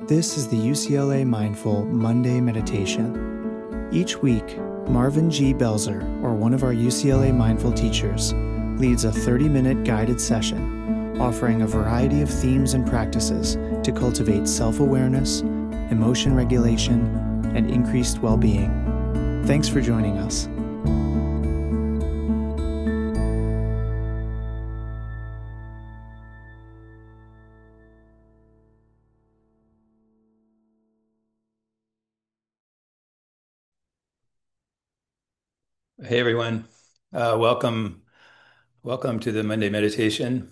This is the UCLA Mindful Monday Meditation. Each week, Marvin G. Belzer, or one of our UCLA Mindful teachers, leads a 30-minute guided session offering a variety of themes and practices to cultivate self-awareness, emotion regulation, and increased well-being. Thanks for joining us. Hey everyone, welcome to the Monday meditation.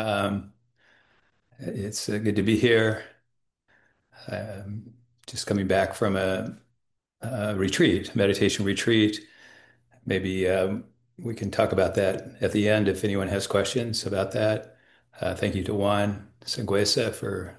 It's good to be here. Um, just coming back from a retreat, meditation retreat. Maybe we can talk about that at the end if anyone has questions about that. Thank you to Juan Sangüesa for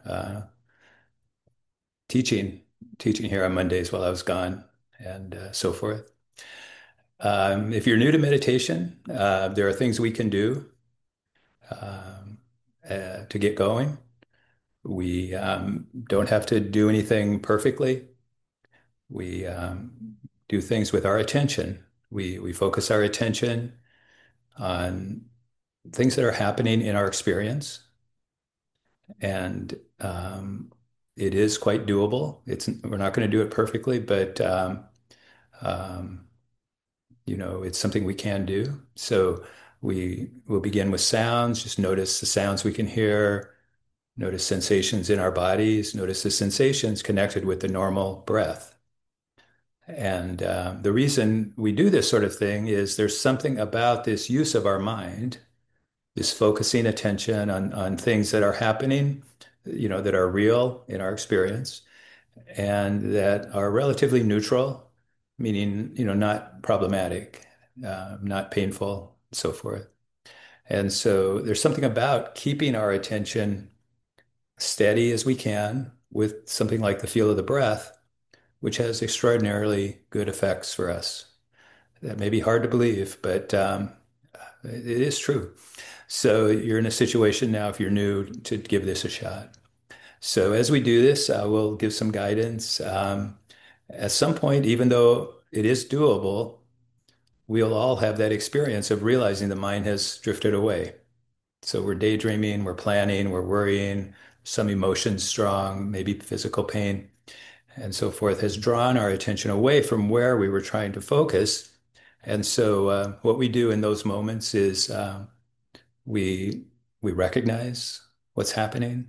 teaching teaching here on Mondays while I was gone, and so forth. If you're new to meditation, there are things we can do um, to get going. We don't have to do anything perfectly. We do things with our attention. We focus our attention on things that are happening in our experience, and it is quite doable. We're not going to do it perfectly, but um, it's something we can do. So we will begin with sounds. Just notice the sounds we can hear. Notice sensations in our bodies. Notice the sensations connected with the normal breath. And the reason we do this sort of thing is there's something about this use of our mind, this focusing attention on things that are happening, that are real in our experience and that are relatively neutral, meaning, not problematic, not painful, and so forth. And so there's something about keeping our attention steady as we can with something like the feel of the breath, which has extraordinarily good effects for us. That may be hard to believe, but it is true. So you're in a situation now, if you're new, to give this a shot. So as we do this, we'll give some guidance. At some point, even though it is doable, we'll all have that experience of realizing the mind has drifted away. So we're daydreaming, we're planning, we're worrying, some emotions strong, maybe physical pain, and so forth, has drawn our attention away from where we were trying to focus. And so what we do in those moments is we we recognize what's happening.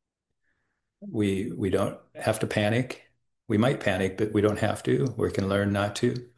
We don't have to panic. We might panic, but we don't have to. We can learn not to.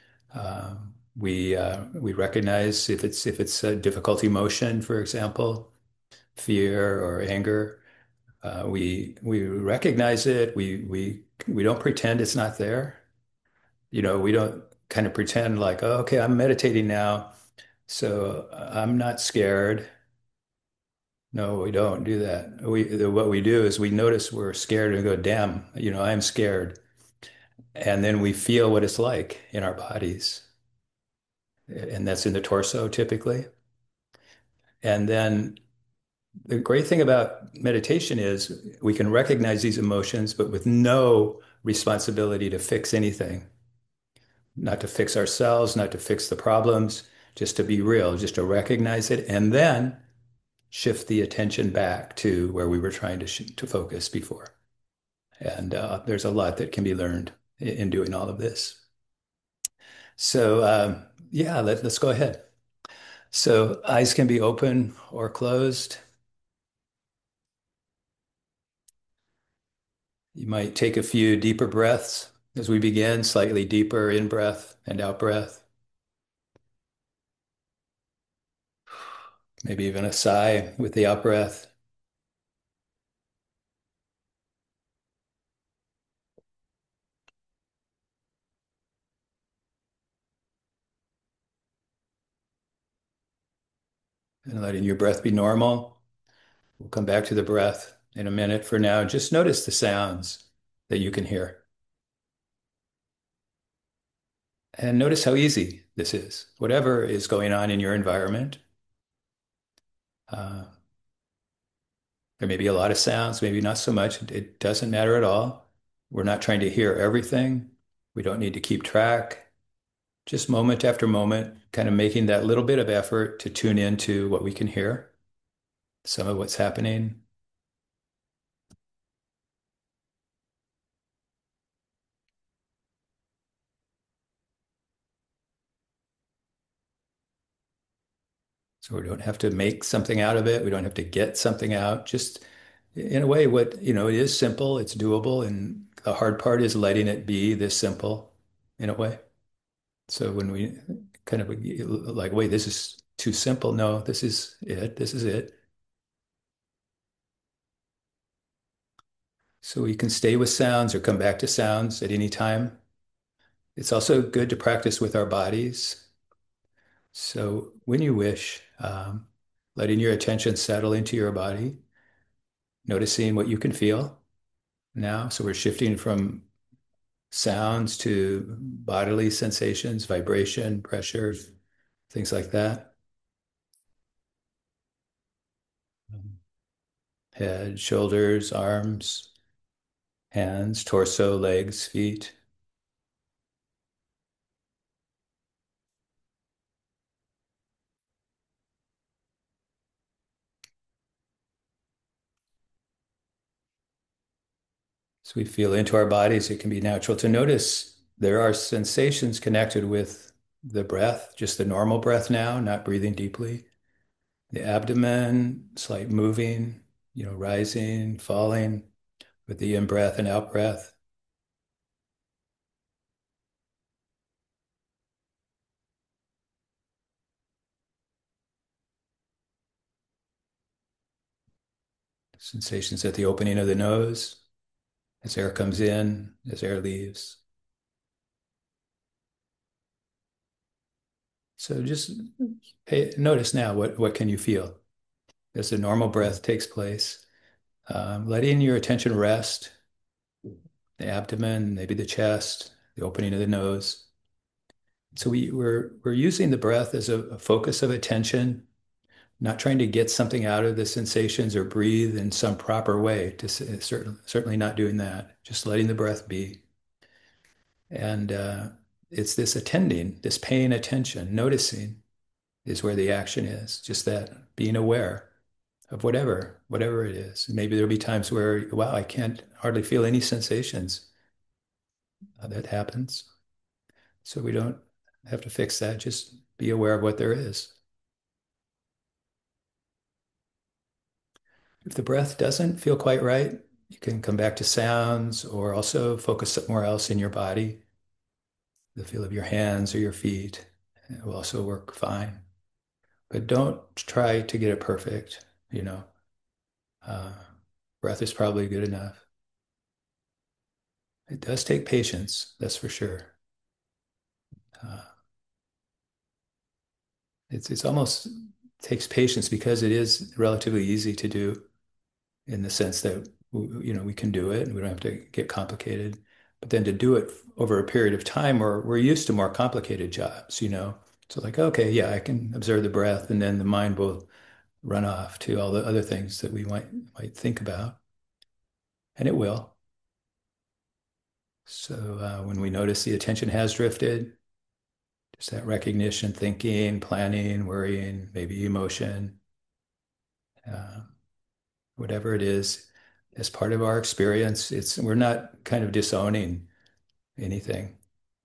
We recognize if it's a difficult emotion, for example, fear or anger. We recognize it. We don't pretend it's not there. We don't kind of pretend like, oh, okay, I'm meditating now, so I'm not scared. No, we don't do that. What we do is we notice we're scared and go, damn, I'm scared. And then we feel what it's like in our bodies. And that's in the torso typically. And then the great thing about meditation is we can recognize these emotions, but with no responsibility to fix anything, not to fix ourselves, not to fix the problems, just to be real, just to recognize it, and then shift the attention back to where we were trying to focus before. And there's a lot that can be learned in doing all of this. So yeah, let's go ahead. So eyes can be open or closed. You might take a few deeper breaths as we begin, slightly deeper in breath and out breath. Maybe even a sigh with the out breath. And letting your breath be normal. We'll come back to the breath in a minute. For now, just notice the sounds that you can hear. And notice how easy this is. Whatever is going on in your environment, uh, There may be a lot of sounds, maybe not so much. It doesn't matter at all. We're not trying to hear everything. We don't need to keep track. Just moment after moment, kind of making that little bit of effort to tune into what we can hear, some of what's happening. So we don't have to make something out of it. We don't have to get something out. Just in a way, it is simple, it's doable, and the hard part is letting it be this simple in a way. So when we kind of like, wait, this is too simple. No, this is it. This is it. So we can stay with sounds or come back to sounds at any time. It's also good to practice with our bodies. So when you wish, letting your attention settle into your body, noticing what you can feel now. So we're shifting from sounds to bodily sensations, vibration, pressure, things like that. Head, shoulders, arms, hands, torso, legs, feet. So we feel into our bodies. It can be natural to notice there are sensations connected with the breath, just the normal breath now, not breathing deeply. The abdomen, slight moving, rising, falling with the in breath and out breath. Sensations at the opening of the nose as air comes in, as air leaves. So just notice now what can you feel as the normal breath takes place. Letting your attention rest, the abdomen, maybe the chest, the opening of the nose. So we're using the breath as a focus of attention, not trying to get something out of the sensations or breathe in some proper way. Certainly not doing that. Just letting the breath be. And it's this attending, this paying attention, noticing is where the action is. Just that being aware of whatever it is. Maybe there'll be times where, wow, I can't hardly feel any sensations. That happens. So we don't have to fix that. Just be aware of what there is. If the breath doesn't feel quite right, you can come back to sounds or also focus somewhere else in your body. The feel of your hands or your feet. It will also work fine. But don't try to get it perfect, you know. Uh, Breath is probably good enough. It does take patience, that's for sure. Uh, it's almost takes patience because it is relatively easy to do in the sense that we can do it and we don't have to get complicated. But then to do it over a period of time, we're used to more complicated jobs. So like, okay, yeah, I can observe the breath, and then the mind will run off to all the other things that we might think about, and it will. So when we notice the attention has drifted, just that recognition, thinking, planning, worrying, maybe emotion, uh, whatever it is, as part of our experience, we're not kind of disowning anything.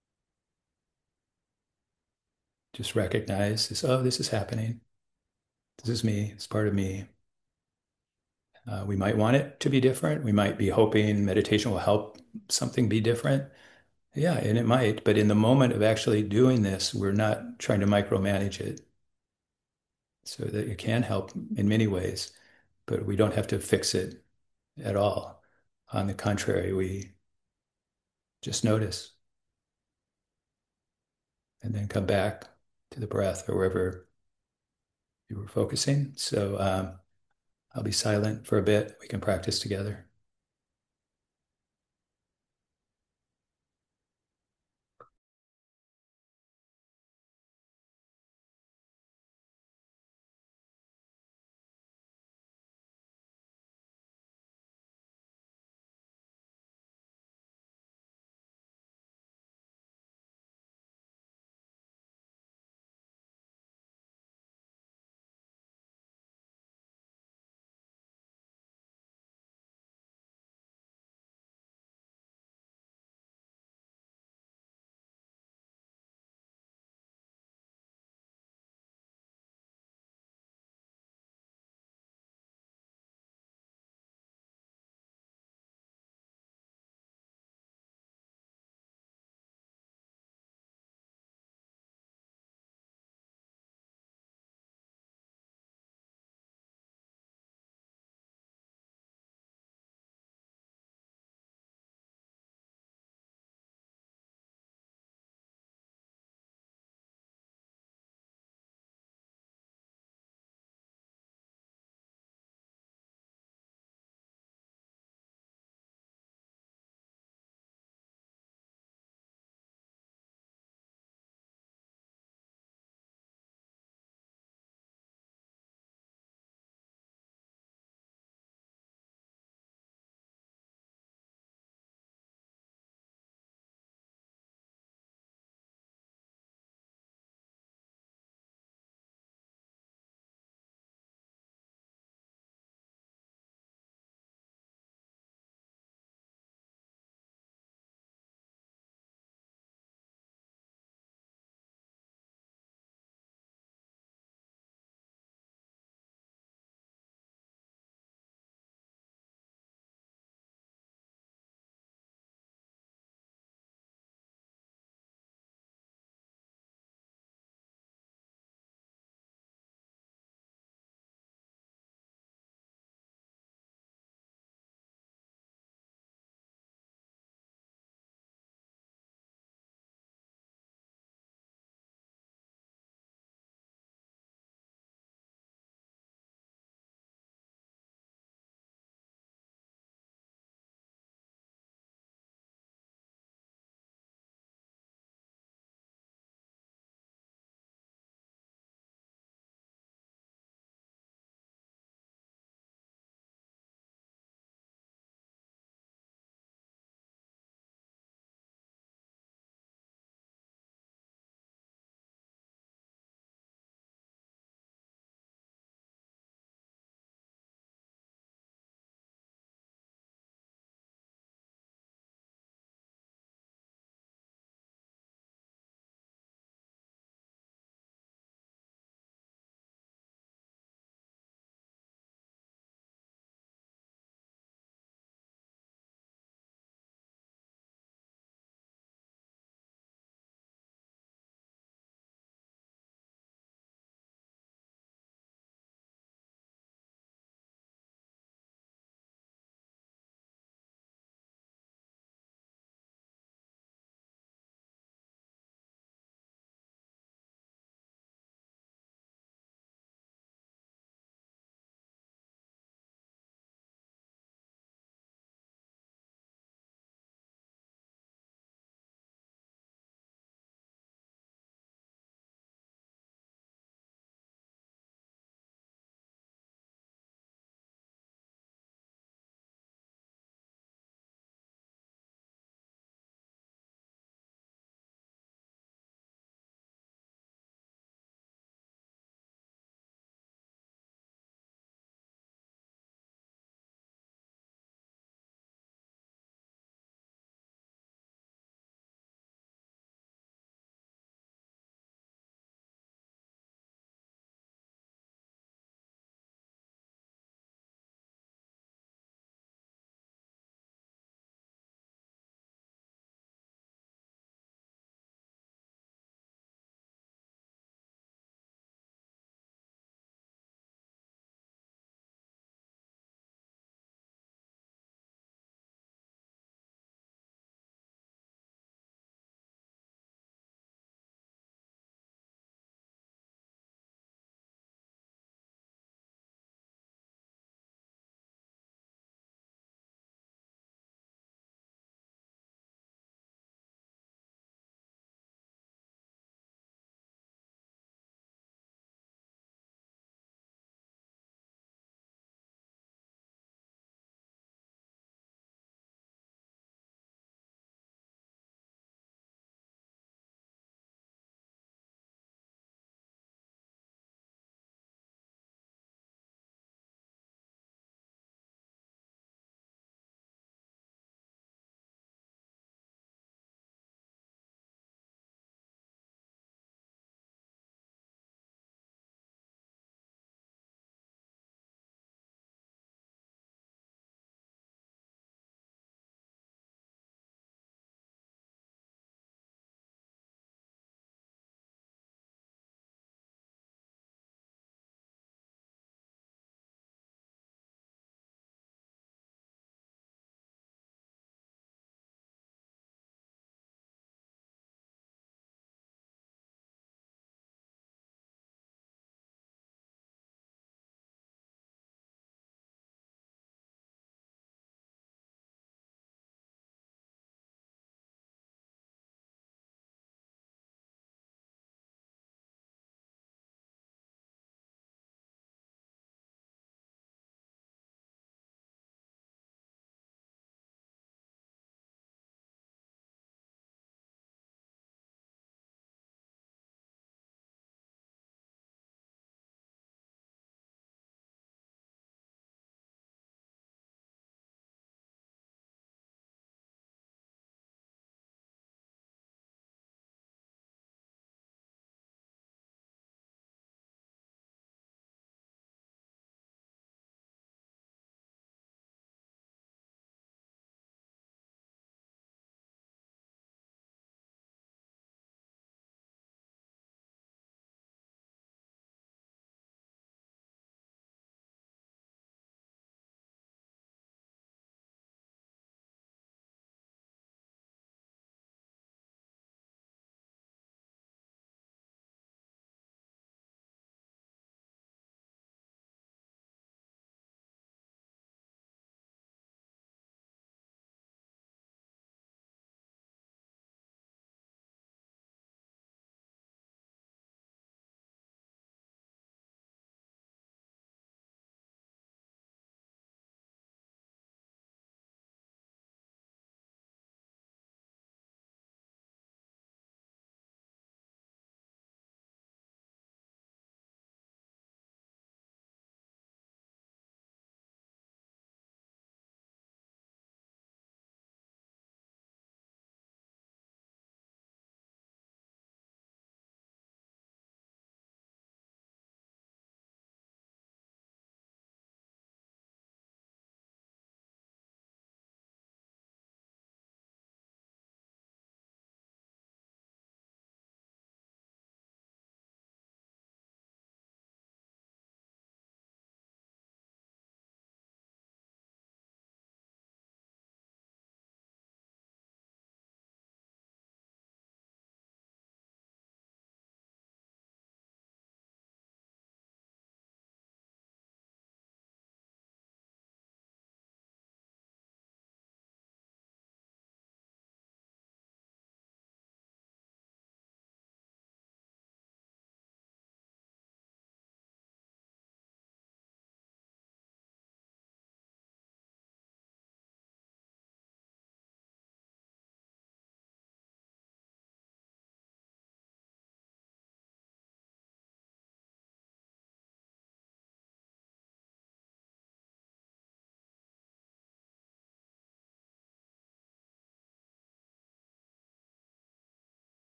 Just recognize this, oh, this is happening. This is me. It's part of me. We might want it to be different. We might be hoping meditation will help something be different. Yeah, and it might. But in the moment of actually doing this, we're not trying to micromanage it so that it can help in many ways, but we don't have to fix it at all. On the contrary, we just notice and then come back to the breath or wherever you were focusing. So I'll be silent for a bit. We can practice together.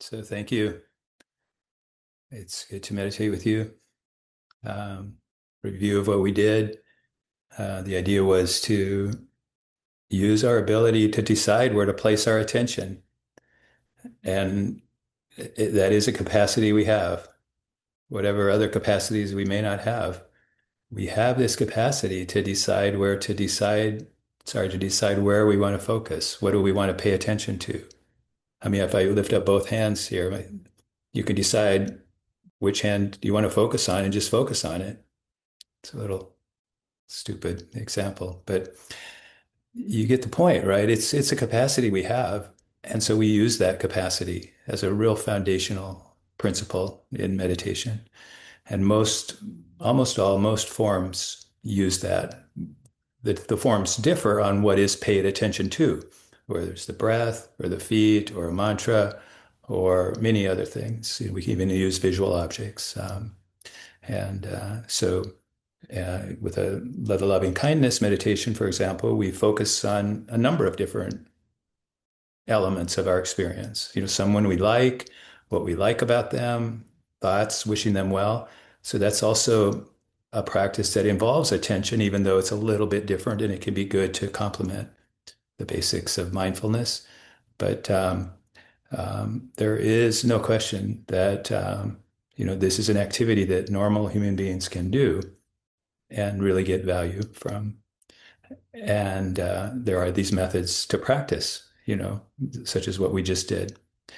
So thank you. It's good to meditate with you. Um, Review of what we did. The idea was to use our ability to decide where to place our attention. And that is a capacity we have, whatever other capacities we may not have. We have this capacity to decide where to decide, sorry, to decide where we want to focus. What do we want to pay attention to? I mean, if I lift up both hands here, you can decide which hand you want to focus on and just focus on it. It's a little stupid example, but you get the point, right? It's a capacity we have, and so we use that capacity as a real foundational principle in meditation. And most forms use that. The forms differ on what is paid attention to, whether it's the breath or the feet or a mantra or many other things. We can even use visual objects. And so with the loving kindness meditation, for example, we focus on a number of different elements of our experience. Someone we like, what we like about them, thoughts, wishing them well. So that's also a practice that involves attention, even though it's a little bit different, and it can be good to complement the basics of mindfulness. But there is no question that this is an activity that normal human beings can do and really get value from. And there are these methods to practice, such as what we just did.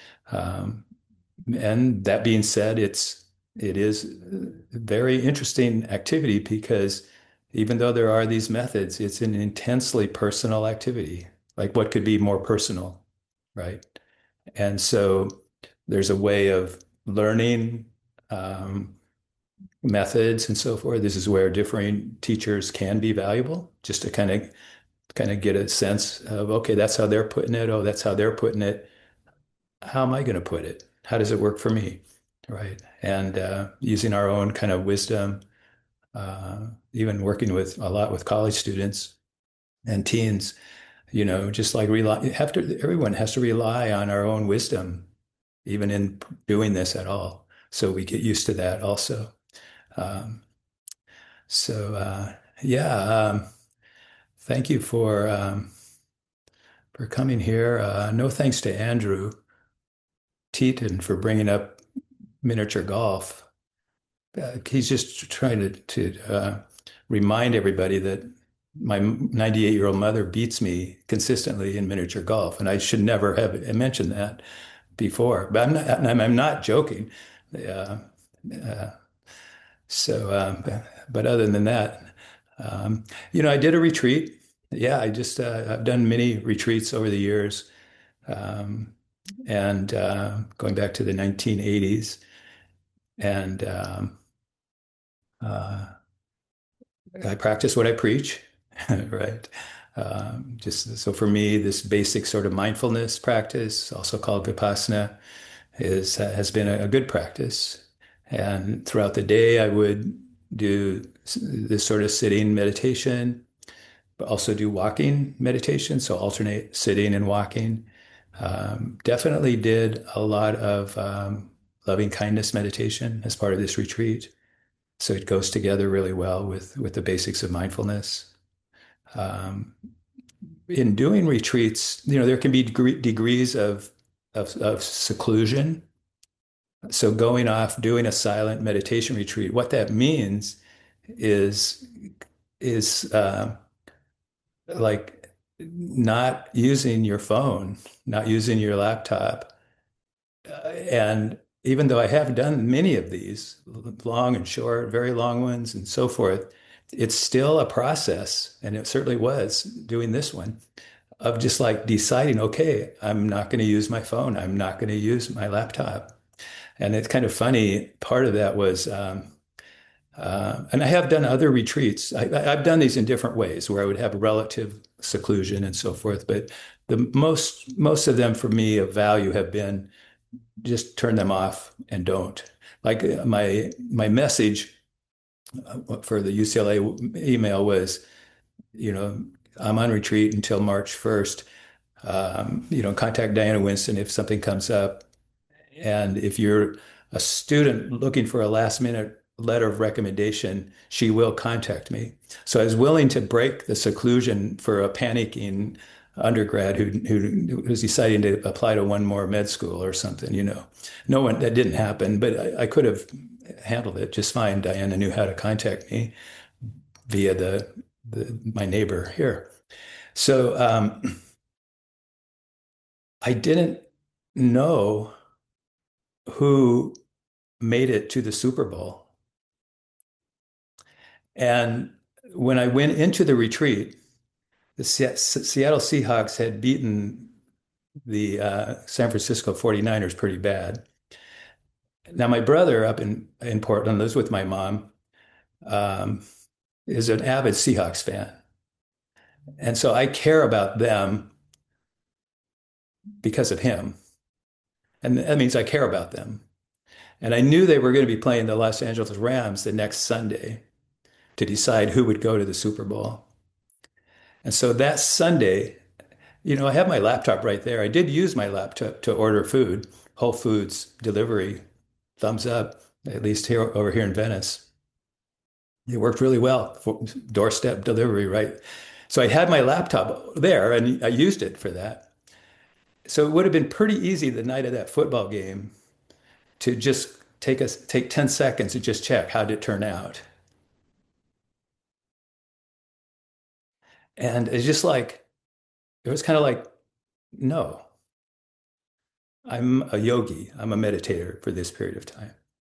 And that being said, it is a very interesting activity because even though there are these methods, it's an intensely personal activity. Like what could be more personal, right? And so there's a way of learning methods and so forth. This is where differing teachers can be valuable, just to kind of get a sense of, okay, that's how they're putting it. Oh, that's how they're putting it. How am I going to put it? How does it work for me? Right. And using our own kind of wisdom, even working with a lot with college students and teens, just like everyone has to rely on our own wisdom, even in doing this at all. So we get used to that also. Um, yeah, thank you for coming here. No thanks to Andrew Teton for bringing up miniature golf. He's just trying to remind everybody that my 98-year-old mother beats me consistently in miniature golf, and I should never have mentioned that before. But I'm not joking. Uh, uh, but other than that, I did a retreat. Yeah, I've done many retreats over the years, um, and going back to the 1980s, and uh, I practice what I preach, right? Just so for me, this basic sort of mindfulness practice, also called Vipassana, has been a good practice. And throughout the day, I would do this sort of sitting meditation, but also do walking meditation. So alternate sitting and walking. Definitely did a lot of loving kindness meditation as part of this retreat. So it goes together really well with the basics of mindfulness. Um, in doing retreats, there can be degrees of seclusion. So going off, doing a silent meditation retreat, what that means is is like not using your phone, not using your laptop. And even though I have done many of these, long and short, very long ones, and so forth, it's still a process, and it certainly was doing this one of just like deciding, okay, I'm not going to use my phone, I'm not going to use my laptop. And it's kind of funny. Part of that was, and I have done other retreats. I've done these in different ways where I would have relative seclusion and so forth. But the most of them for me of value have been just turn them off and don't. Like my message for the UCLA email was, I'm on retreat until March 1st. Contact Diana Winston if something comes up. And if you're a student looking for a last minute letter of recommendation, she will contact me. So I was willing to break the seclusion for a panicking undergrad who was deciding to apply to one more med school or something, you know. No one, that didn't happen, but I could have handled it just fine. Diana knew how to contact me via my neighbor here. So I didn't know who made it to the Super Bowl. And when I went into the retreat, the Seattle Seahawks had beaten the San Francisco 49ers pretty bad. Now, my brother up in Portland lives with my mom, um, is an avid Seahawks fan. And so I care about them because of him. And that means I care about them. And I knew they were going to be playing the Los Angeles Rams the next Sunday to decide who would go to the Super Bowl. And so that Sunday, you know, I have my laptop right there. I did use my laptop to order food, Whole Foods delivery, thumbs up, at least here over here in Venice. It worked really well for doorstep delivery, right? So I had my laptop there and I used it for that. So it would have been pretty easy the night of that football game to just take 10 seconds and just check how did it turn out. And it's just like, it was kind of like, no, I'm a yogi. I'm a meditator for this period of time.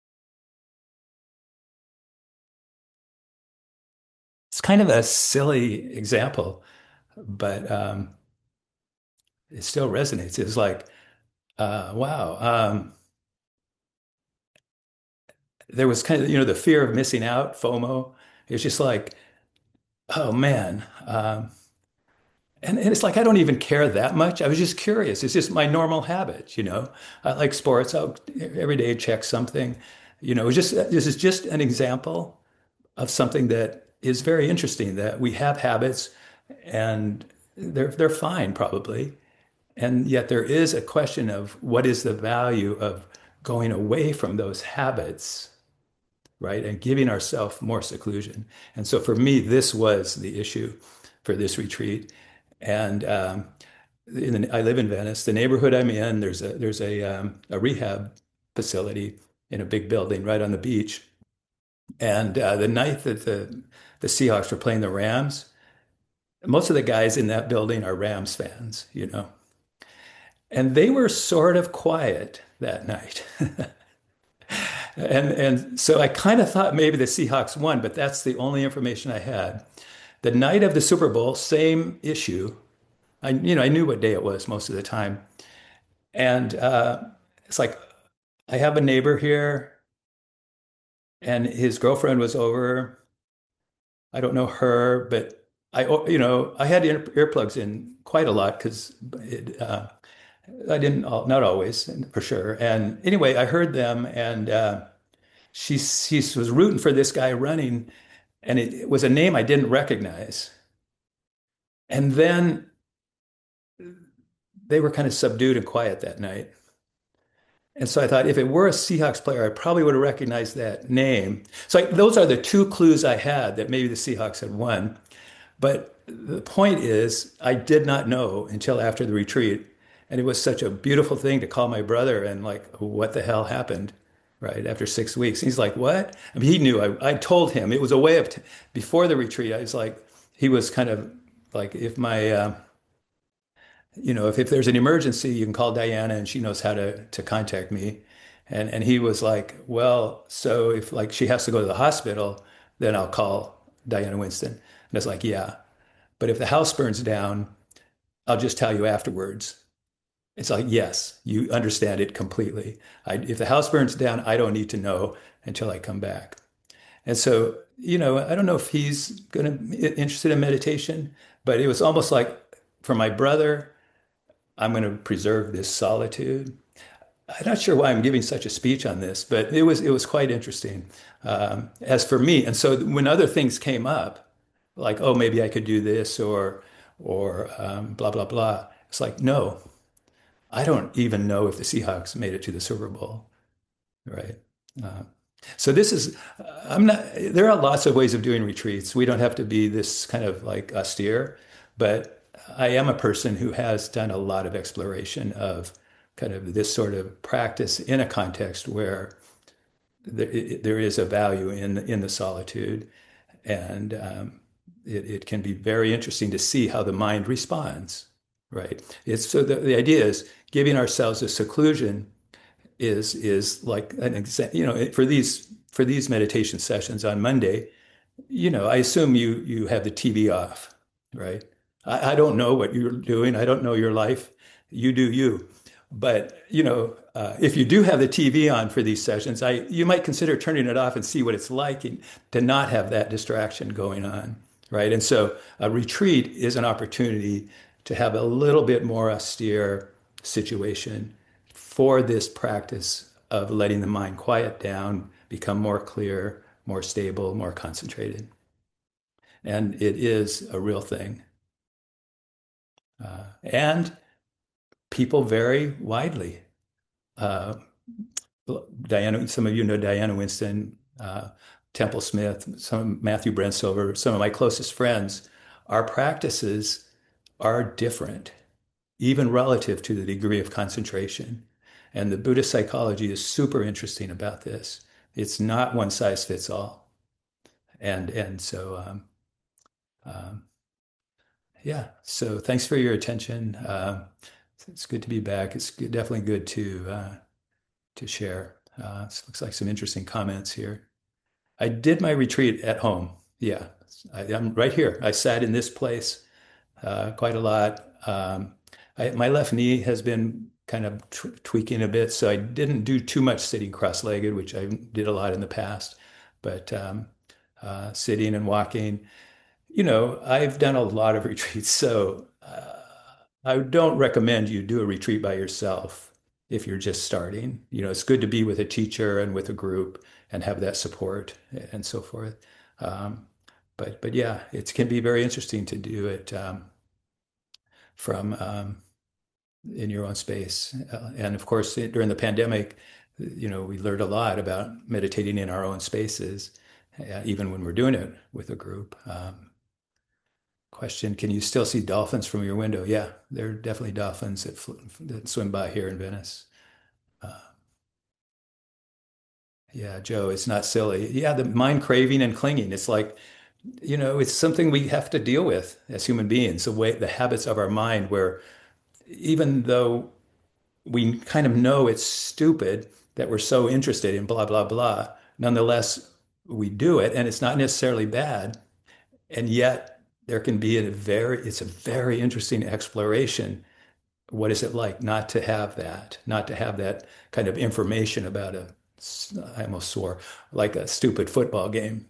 It's kind of a silly example, but it still resonates. It's like, wow. There was kind of, you know, the fear of missing out, FOMO. It's just like, oh man. And it's like I don't even care that much. I was just curious. It's just my normal habit, you know. I like sports. I'll every day check something. You know, it's just this is just an example of something that is very interesting that we have habits and they're fine probably. And yet there is a question of what is the value of going away from those habits, right? And giving ourselves more seclusion. And so for me, this was the issue for this retreat. And I live in Venice. The neighborhood I'm in, there's a rehab facility in a big building right on the beach. And the night that the Seahawks were playing the Rams, most of the guys in that building are Rams fans, you know. And they were sort of quiet that night. And so I kind of thought maybe the Seahawks won, but that's the only information I had. The night of the Super Bowl, same issue. I knew what day it was most of the time. And it's like I have a neighbor here and his girlfriend was over. I don't know her, but I had earplugs in quite a lot because I didn't, not always, for sure. And anyway, I heard them, and she was rooting for this guy running, and it was a name I didn't recognize. And then they were kind of subdued and quiet that night. And so I thought if it were a Seahawks player, I probably would have recognized that name. So those are the two clues I had that maybe the Seahawks had won. But the point is, I did not know until after the retreat. And it was such a beautiful thing to call my brother and like, what the hell happened? Right after 6 weeks. He's like, what? I mean, he knew. I told him it was a way of, before the retreat, I was like, he was kind of like, if my, if there's an emergency, you can call Diana and she knows how to contact me. And he was like, well, so if like she has to go to the hospital, then I'll call Diana Winston. And I was like, yeah. But if the house burns down, I'll just tell you afterwards. It's like, yes, you understand it completely. If the house burns down, I don't need to know until I come back. And so, I don't know if he's interested in meditation, but it was almost like for my brother, I'm going to preserve this solitude. I'm not sure why I'm giving such a speech on this, but it was quite interesting. As for me, and so when other things came up, like, oh, maybe I could do this or blah blah blah, it's like, no, I don't even know if the Seahawks made it to the Super Bowl, right? Uh, so this is, I'm not, there are lots of ways of doing retreats. We don't have to be this kind of like austere, but I am a person who has done a lot of exploration of kind of this sort of practice in a context where there is a value in the solitude. And it can be very interesting to see how the mind responds, right? It's so the idea is giving ourselves a seclusion is like an example, for these meditation sessions on Monday, I assume you have the TV off, right? I don't know what you're doing. I don't know your life. You do you. But, if you do have the TV on for these sessions, you might consider turning it off and see what it's like to not have that distraction going on, right? And so a retreat is an opportunity to have a little bit more austere situation for this practice of letting the mind quiet down, become more clear, more stable, more concentrated. And it is a real thing. And people vary widely. Diana, some of you know Diana Winston, Temple Smith, some Matthew Brent Silver, some of my closest friends. Our practices are different, even relative to the degree of concentration. And the Buddhist psychology is super interesting about this. It's not one size fits all. And so, yeah, so thanks for your attention. It's good to be back. It's definitely good to share. Looks like some interesting comments here. I did my retreat at home. Yeah, I'm right here. I sat in this place quite a lot. My left knee has been kind of tweaking a bit, so I didn't do too much sitting cross-legged, which I did a lot in the past. But sitting and walking, I've done a lot of retreats, so I don't recommend you do a retreat by yourself if you're just starting. It's good to be with a teacher and with a group and have that support and so forth. But yeah, it can be very interesting to do it from in your own space. And of course, during the pandemic, we learned a lot about meditating in our own spaces, even when we're doing it with a group. Question, can you still see dolphins from your window? Yeah, there are definitely dolphins that swim by here in Venice. Yeah, Joe, it's not silly. Yeah, the mind craving and clinging. It's like, it's something we have to deal with as human beings, the habits of our mind, where even though we kind of know it's stupid that we're so interested in blah, blah, blah, nonetheless, we do it, and it's not necessarily bad. And yet there can be it's a very interesting exploration. What is it like not to have that kind of information about I almost swore, like a stupid football game,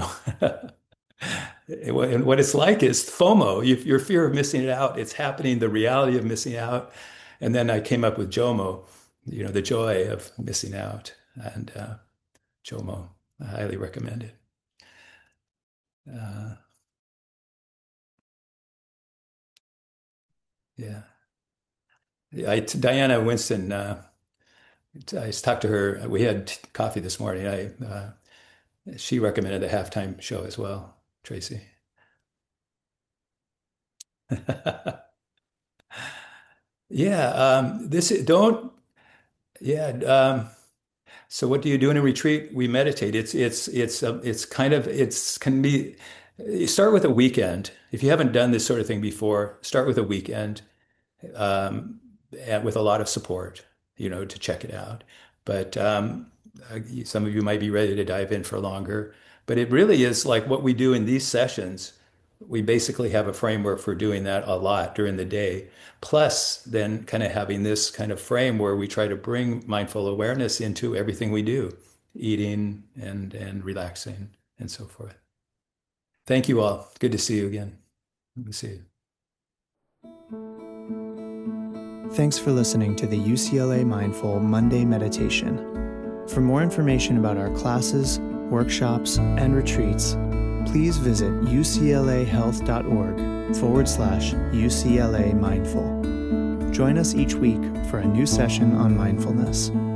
And what it's like is FOMO, your fear of missing it out. It's happening, the reality of missing out. And then I came up with JOMO, the joy of missing out. And JOMO, I highly recommend it. Yeah. Diana Winston, I talked to her. We had coffee this morning. She recommended the halftime show as well, Tracy. Yeah, yeah. So what do you do in a retreat? We meditate. You start with a weekend. If you haven't done this sort of thing before, start with a weekend, and with a lot of support, to check it out. But some of you might be ready to dive in for longer. But it really is like what we do in these sessions. We basically have a framework for doing that a lot during the day. Plus, then kind of having this kind of frame where we try to bring mindful awareness into everything we do, eating and relaxing and so forth. Thank you all. Good to see you again. Good to see you. Thanks for listening to the UCLA Mindful Monday Meditation. For more information about our classes, workshops, and retreats, please visit uclahealth.org/UCLA Mindful. Join us each week for a new session on mindfulness.